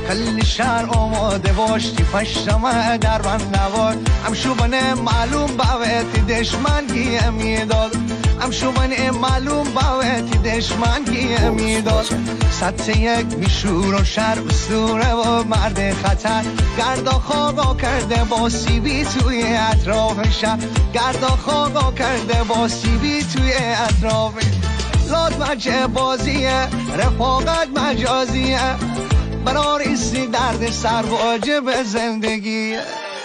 خلی شهر آماده باش تی پشتمه در من نواد ام شوبنه معلوم باوتی دشمن گیه میداد ام شوبنه معلوم باوتی دشمن گیه میداد سطح یک میشور و شهر اسطوره و مرد خطر گردا خوابا کرده با سیبی توی اطراف شهر گردا خوابا کرده با سیبی توی اطراف لاد مچه بازیه رفاقت مجازیه برار ایستی درد سر واجب زندگیه